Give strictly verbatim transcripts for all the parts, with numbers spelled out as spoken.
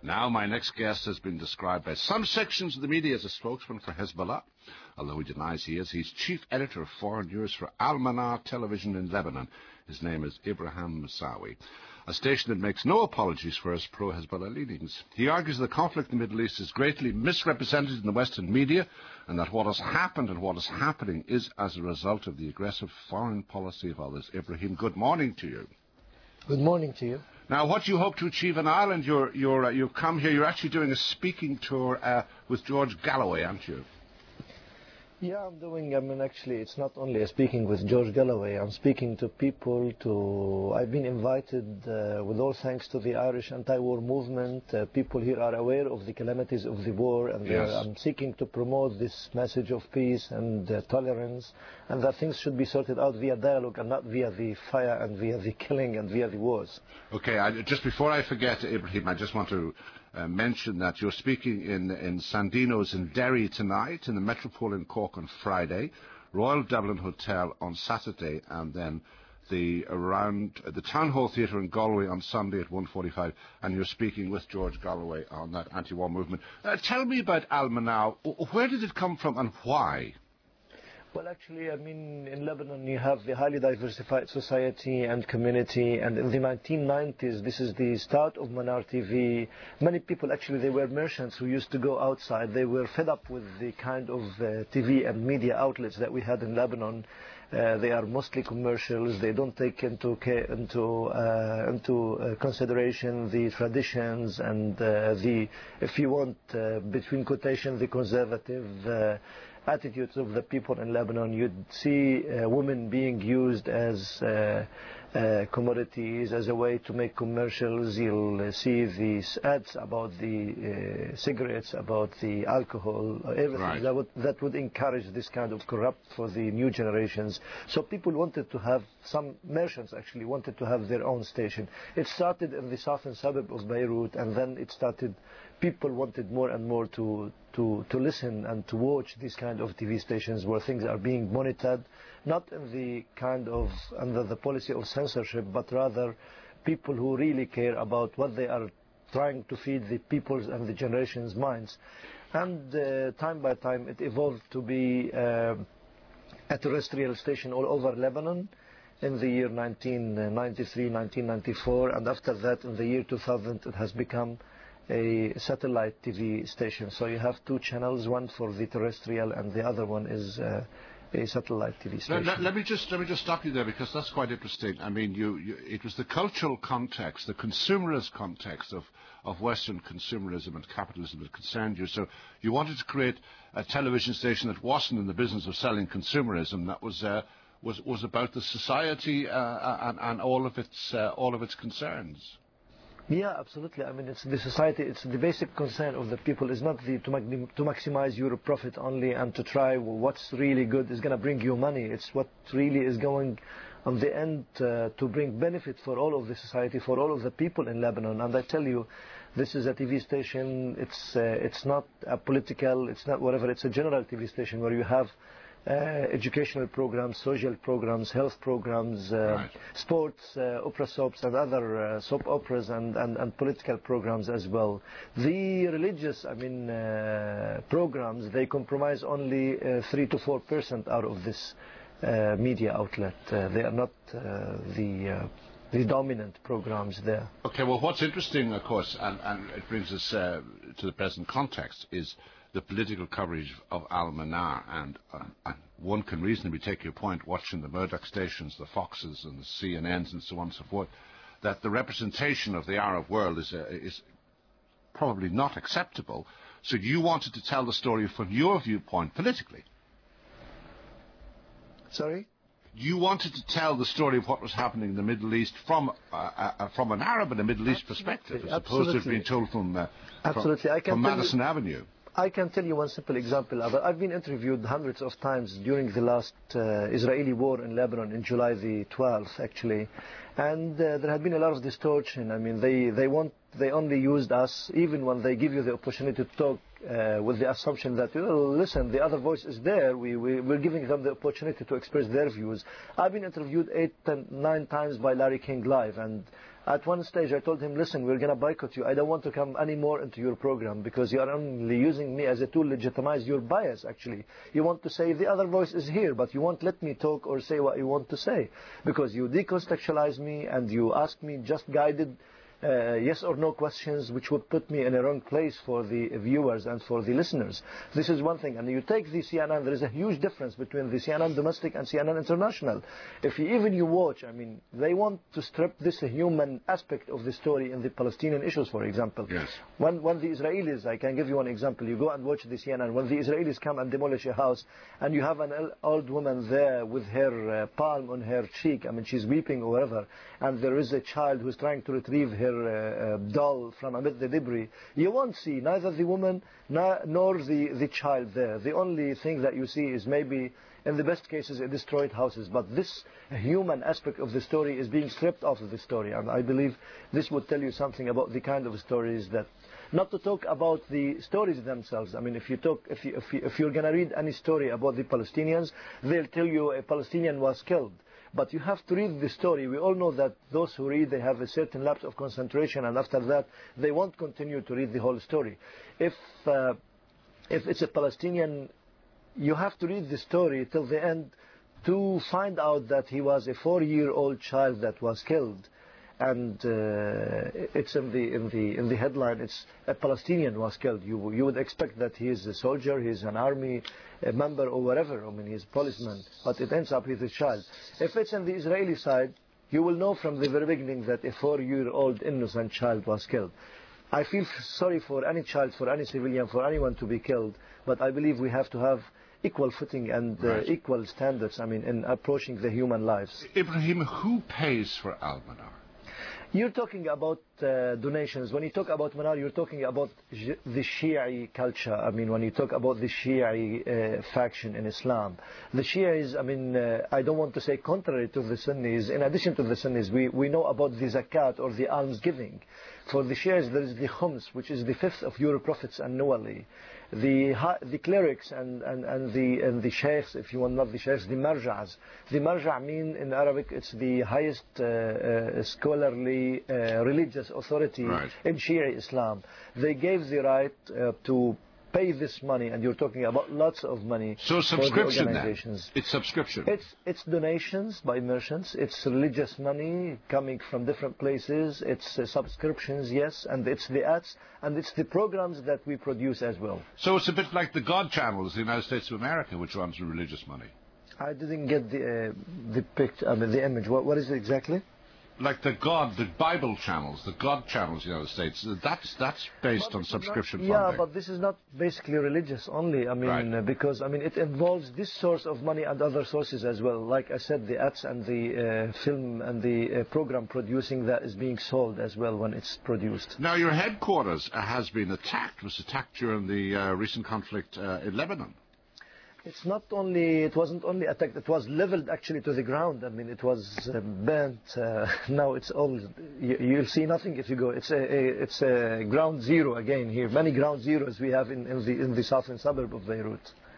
Now, my next guest has been described by some sections of the media as a spokesman for Hezbollah. Although he denies he is, he's chief editor of foreign news for Al-Manar Television in Lebanon. His name is Ibrahim Moussaoui, a station that makes no apologies for his pro-Hezbollah leanings. He argues the conflict in the Middle East is greatly misrepresented in the Western media, and that what has happened and what is happening is as a result of the aggressive foreign policy of others. Ibrahim, good morning to you. Good morning to you. Now, what do you hope to achieve in Ireland? You're, you're, uh, you've come here, you're actually doing a speaking tour uh, with George Galloway, aren't you? Yeah, I'm doing, I mean, actually, it's not only a speaking with George Galloway. I'm speaking to people to, I've been invited, uh, with all thanks to the Irish anti-war movement. Uh, people here are aware of the calamities of the war, and yes. I'm seeking to promote this message of peace and uh, tolerance, and that things should be sorted out via dialogue and not via the fire and via the killing and via the wars. Okay, I, just before I forget, Ibrahim, I just want to Uh, mention that you're speaking in, in Sandino's in Derry tonight, in the Metropole in Cork on Friday, Royal Dublin Hotel on Saturday, and then the around uh, the Town Hall Theatre in Galway on Sunday at one forty-five, and you're speaking with George Galloway on that anti-war movement. Uh, tell me about Al-Manar. Where did it come from and why? Well, actually, I mean, in Lebanon you have a highly diversified society and community, and in the nineteen nineties, this is the start of Manar T V. Many people, actually, they were merchants who used to go outside. They were fed up with the kind of uh, T V and media outlets that we had in Lebanon. Uh, they are mostly commercials. They don't take into into uh, into uh, consideration the traditions and uh, the, if you want, uh, between quotation, the conservative uh, attitudes of the people in Lebanon. You'd see uh, women being used as uh, uh, commodities, as a way to make commercials. You'll uh, see these ads about the uh, cigarettes, about the alcohol, everything right. that would that would encourage this kind of corrupt for the new generations. So people wanted to have, some merchants actually wanted to have their own station. It started in the southern suburb of Beirut, and then it started, people wanted more and more to, to, to listen and to watch these kind of T V stations where things are being monitored, not in the kind of, under the policy of censorship, but rather people who really care about what they are trying to feed the people's and the generations' minds. And uh, time by time it evolved to be uh, a terrestrial station all over Lebanon in the year nineteen ninety-three, nineteen ninety-four, and after that in the year two thousand it has become a satellite T V station. So you have two channels, one for the terrestrial and the other one is uh, a satellite T V station. Let, let me just let me just stop you there, because that's quite interesting. I mean, you, you, it was the cultural context, the consumerist context of, of Western consumerism and capitalism that concerned you. So you wanted to create a television station that wasn't in the business of selling consumerism, that was uh, was was about the society uh, and, and all of its uh, all of its concerns. Yeah, absolutely. I mean, it's the society, it's the basic concern of the people is not the, to, mag to maximize your profit only and to try what's really good is going to bring you money. It's what really is going on the end uh, to bring benefit for all of the society, for all of the people in Lebanon. And I tell you, this is a T V station, it's, uh, it's not a political, it's not whatever, it's a general T V station where you have Uh, educational programs, social programs, health programs, uh, right. sports, uh, opera soaps and other uh, soap operas and, and, and political programs as well. The religious, I mean, uh, programs, they comprise only uh, three to four percent out of this uh, media outlet. Uh, they are not uh, the uh, the dominant programs there. Okay, well, what's interesting, of course, and, and it brings us uh, to the present context, is the political coverage of Al-Manar, and, uh, and one can reasonably take your point watching the Murdoch stations, the Foxes and the C N Ns and so on and so forth, that the representation of the Arab world is, uh, is probably not acceptable. So you wanted to tell the story from your viewpoint politically. Sorry? You wanted to tell the story of what was happening in the Middle East from uh, uh, from an Arab and a Middle East Absolutely. perspective, as Absolutely. opposed to being told from, uh, Absolutely. from, I can from tell Madison you, Avenue. I can tell you one simple example. I've I've been interviewed hundreds of times during the last uh, Israeli war in Lebanon in July the twelfth, actually, and uh, there had been a lot of distortion. I mean, they they want they only used us, even when they give you the opportunity to talk uh, with the assumption that, well, listen, the other voice is there. We we we're giving them the opportunity to express their views. I've been interviewed eight, ten, nine times by Larry King Live, and At one stage, I told him, listen, we're going to boycott you. I don't want to come anymore into your program because you are only using me as a tool to legitimize your bias, actually. You want to say the other voice is here, but you won't let me talk or say what you want to say because you decontextualize me and you ask me just guided Uh, yes or no questions which would put me in a wrong place for the viewers and for the listeners. This is one thing. And you take the C N N, there is a huge difference between the C N N domestic and C N N international. If you, even you watch, I mean, they want to strip this human aspect of the story in the Palestinian issues, for example. Yes. When, when the Israelis, I can give you one example, you go and watch the C N N, when the Israelis come and demolish a house and you have an old woman there with her uh, palm on her cheek, I mean, she's weeping or whatever, and there is a child who's trying to retrieve her Uh, uh, doll from amid the debris, you won't see neither the woman nor, nor the, the child there. The only thing that you see is maybe, in the best cases, a destroyed houses. But this human aspect of the story is being stripped off of the story. And I believe this would tell you something about the kind of stories that, not to talk about the stories themselves. I mean, if you talk, if, you, if, you, if you're going to read any story about the Palestinians, they'll tell you a Palestinian was killed. But you have to read the story. We all know that those who read, they have a certain lapse of concentration, and after that, they won't continue to read the whole story. If, uh, if it's a Palestinian, you have to read the story till the end to find out that he was a four-year-old child that was killed. And uh, it's in the, in, the, in the headline, it's a Palestinian was killed. You, you would expect that he is a soldier, he's an army a member or whatever, I mean he's a policeman, but it ends up he's a child. If it's on the Israeli side, you will know from the very beginning that a four-year-old innocent child was killed. I feel sorry for any child, for any civilian, for anyone to be killed, but I believe we have to have equal footing and uh, right. equal standards, I mean, in approaching the human lives. Ibrahim, who pays for Al-Manar? You're talking about uh, donations. When you talk about Manar, you're talking about the Shia culture. I mean, when you talk about the Shia uh, faction in Islam. The Shias, I mean, uh, I don't want to say contrary to the Sunnis. In addition to the Sunnis, we, we know about the zakat or the almsgiving. For the Shias, there is the khums, which is the fifth of your profits annually. The, the clerics and, and, and, the, and the sheikhs, if you want, not the sheikhs, the marja'as. The marja' mean in Arabic, it's the highest uh, uh, scholarly uh, religious authority right. in Shia Islam. They gave the right uh, to pay this money, and you're talking about lots of money. So subscription for the organizations. Then. It's subscription. It's, it's donations by merchants. It's religious money coming from different places. It's uh, subscriptions, yes, and it's the ads, and it's the programs that we produce as well. So it's a bit like the God channels in the United States of America, which runs with religious money. I didn't get the uh, the picture, I mean the image. What, what is it exactly? Like the God, the Bible channels, the God channels in the United States, that's that's based but on subscription not, funding. Yeah, but this is not basically religious only. I mean, right. uh, because I mean it involves this source of money and other sources as well. Like I said, the ads and the uh, film and the uh, program producing that is being sold as well when it's produced. Now, your headquarters uh, has been attacked. Was attacked during the uh, recent conflict uh, in Lebanon. It's not only, it wasn't only attacked, it was leveled actually to the ground. I mean, it was uh, burnt. Uh, now it's all, you, you'll see nothing if you go. It's a, a, it's a ground zero again here. Many ground zeros we have in, in, the, in the southern suburb of Beirut.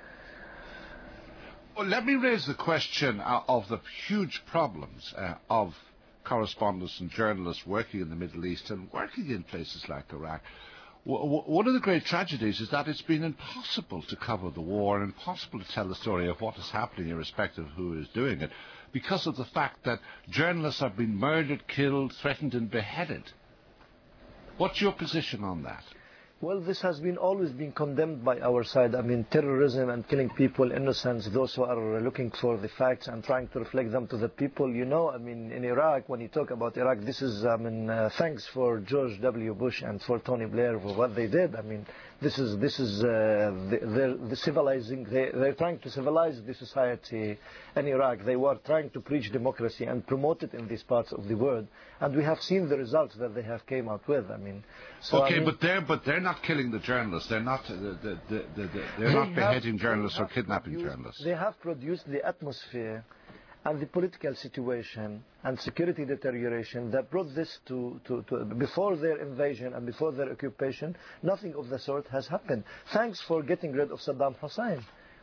Well, let me raise the question uh, of the huge problems uh, of correspondents and journalists working in the Middle East and working in places like Iraq. One of the great tragedies is that it's been impossible to cover the war and impossible to tell the story of what is happening irrespective of who is doing it because of the fact that journalists have been murdered, killed, threatened and beheaded. What's your position on that? Well, this has been always been condemned by our side. I mean, terrorism and killing people, innocents, those who are looking for the facts and trying to reflect them to the people. You know, I mean, in Iraq, when you talk about Iraq, this is, I mean, uh, thanks for George W. Bush and for Tony Blair for what they did. I mean, this is, this is, uh, they're, they're civilizing, they, they're trying to civilize the society in Iraq. They were trying to preach democracy and promote it in these parts of the world. And we have seen the results that they have came out with. I mean, so okay, I mean, but they're but they're not killing the journalists. They're not uh, the, the, the, the, they're not beheading journalists or kidnapping produced, journalists. They have produced the atmosphere and the political situation and security deterioration that brought this to, to, to before their invasion and before their occupation. Nothing of the sort has happened. Thanks for getting rid of Saddam Hussein.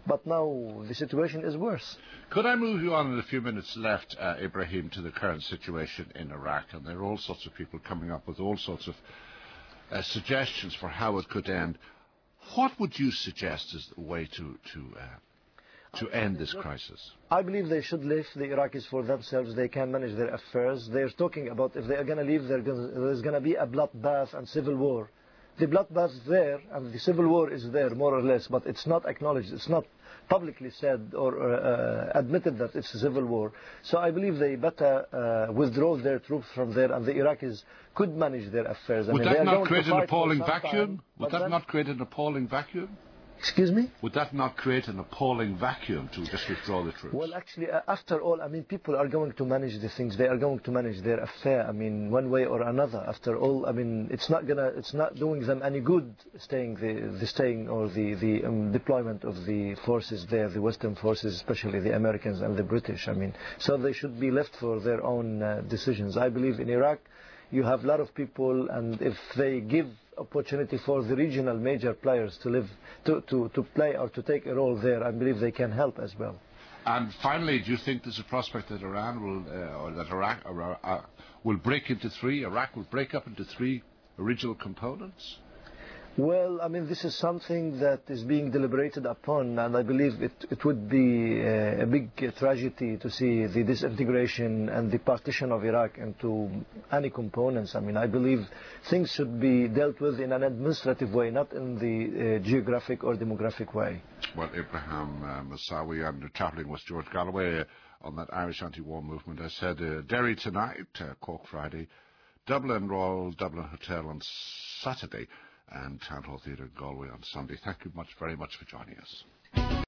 But now the situation is worse. Could I move you on in the few minutes left, uh, Ibrahim, to the current situation in Iraq? And there are all sorts of people coming up with all sorts of uh, suggestions for how it could end. What would you suggest as the way to to uh, to end this crisis? I believe they should leave the Iraqis for themselves. They can manage their affairs. They're talking about if they are going to leave, gonna, there's going to be a bloodbath and civil war. The bloodbath is there, and the civil war is there, more or less, but it's not acknowledged. It's not publicly said or uh, admitted that it's a civil war. So I believe they better uh, withdraw their troops from there, and the Iraqis could manage their affairs. I Would mean, that not create an appalling vacuum? Would that then, not create an appalling vacuum? Excuse me? Would that not create an appalling vacuum to just withdraw the troops? Well, actually, uh, after all, I mean, people are going to manage the things. They are going to manage their affair. I mean, one way or another. After all, I mean, it's not gonna, it's not doing them any good staying the, the staying or the the um, deployment of the forces there, the Western forces, especially the Americans and the British. I mean, so they should be left for their own uh, decisions. I believe in Iraq, you have a lot of people, and if they give opportunity for the regional major players to live, to, to, to play or to take a role there, I believe they can help as well. And finally, do you think there's a prospect that Iran will, uh, or that Iraq or, uh, will break into three, Iraq will break up into three original components? Well, I mean, this is something that is being deliberated upon, and I believe it, it would be a, a big tragedy to see the disintegration and the partition of Iraq into any components. I mean, I believe things should be dealt with in an administrative way, not in the uh, geographic or demographic way. Well, Ibrahim uh, Moussaoui, and chattering with George Galloway uh, on that Irish anti-war movement. I said uh, Derry tonight, uh, Cork Friday, Dublin Royal Dublin Hotel on Saturday, and Town Hall Theatre Galway on Sunday. Thank you much, very much for joining us.